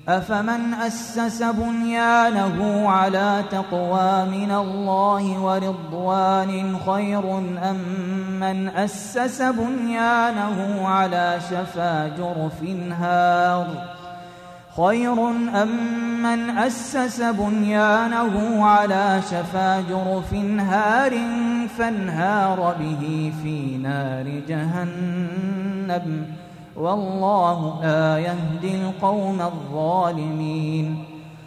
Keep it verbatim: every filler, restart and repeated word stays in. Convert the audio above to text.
أفمن أسس بنيانه على تقوى من الله ورضوان خير أم من أسس بنيانه على شفا جرف هار خير أم من أسس بنيانه على شفا جرف هار فانهار به في نار جهنم والله لا يهدي القوم الظالمين